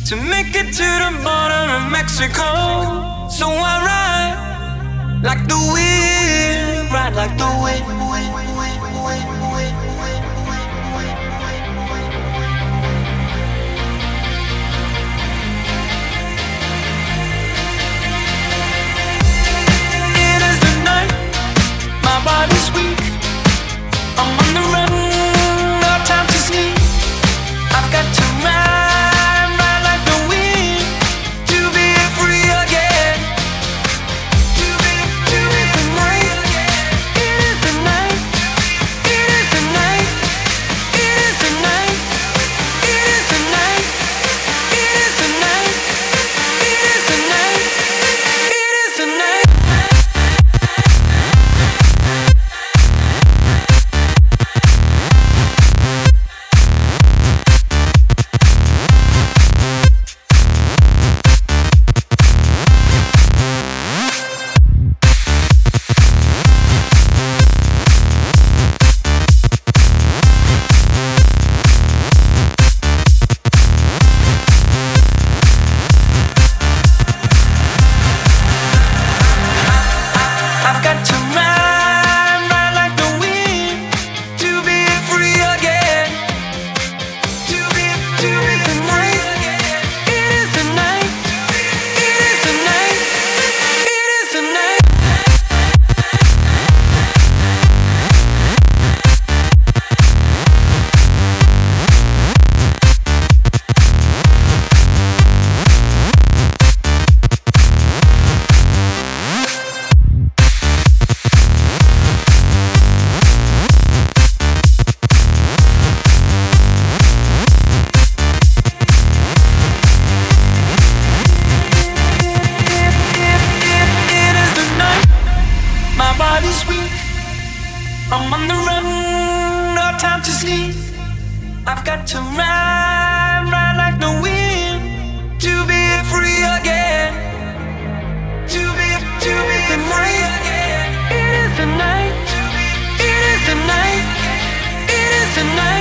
to make it to the border of Mexico. So I ride like the wind, ride like the wind. It is the night, my body's weak. I'm on the run, no time to sleep. I've got to ride, ride like the wind, to be free again. To be the night. It is the night. It is the night. It is the night. It is the night. It is the night. It is the night. It is the night. I've got to ride, ride like the wind, to be free again. To be the night. It is the night. It is the night. It is the night. It is the night. My body's weak. I'm on the run, no time to sleep. I've got to ride, ride like the wind, to be free again. To be the night. It is the night. It is the night. It is the night.